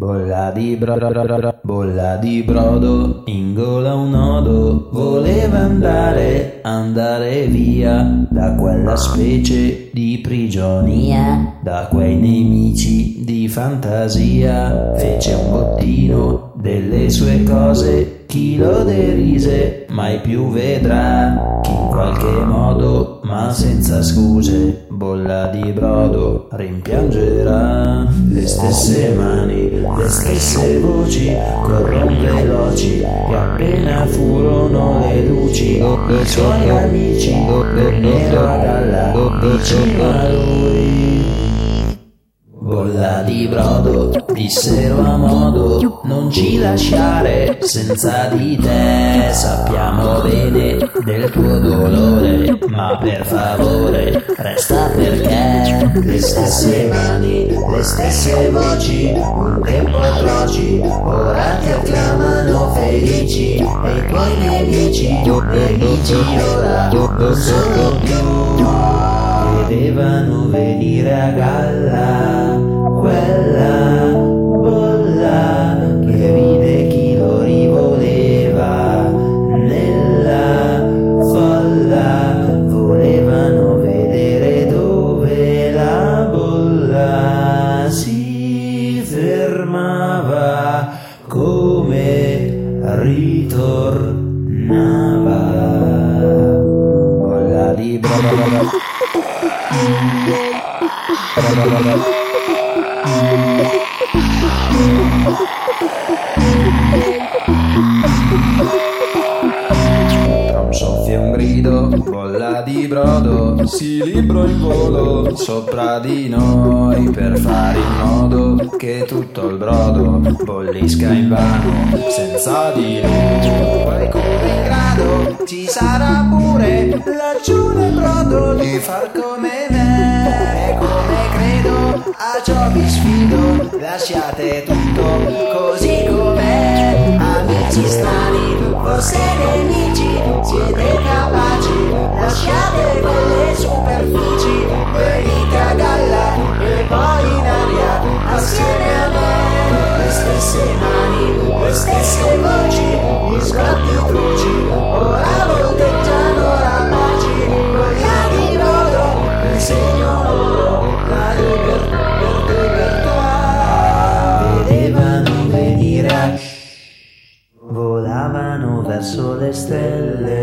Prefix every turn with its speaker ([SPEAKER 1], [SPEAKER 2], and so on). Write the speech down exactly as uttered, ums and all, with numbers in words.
[SPEAKER 1] Bolla di brodo, bolla di brodo, in gola un nodo, voleva andare, andare via da quella specie di prigionia, da quei nemici di fantasia. Fece un bottino delle sue cose, chi lo derise mai più vedrà, chi in qualche modo, ma senza scuse, bolla di brodo rimpiangerà. Le stesse mani, le stesse voci, corrono veloci, e appena furono le luci, i suoi amici, era Galla vicino a lui. Bolla di brodo, dissero a modo, non ci lasciare senza di te. Sappiamo bene del tuo dolore, ma per favore resta, perché le stesse mani, le stesse voci, un tempo atroci, ora ti acclamano felici, e i tuoi nemici, nemici ora non sono più. Vedevano venire a galla quella bolla che vide chi lo rivoleva nella folla. Volevano vedere dove la bolla si fermava, come ritornava. Bolla di brodo. Tra un soffio e un grido, bolla di brodo si librò in volo sopra di noi, per fare in modo che tutto il brodo bollisca invano senza di lui. Poi come in grado ci sarà pure laggiù nel brodo di far come me, e come credo a ciò vi sfido, lasciate tutto così com'è. Amici strani, forse nemici, siete capaci, lasciate quelle superfici, venite a galla e poi in aria assieme a me. Le stesse mani, le stesse voci, gli sguardi truci, ora volteggiano rapaci, voglia di brodo, insegno loro la libertà. Vedevano venire, volavano verso le stelle,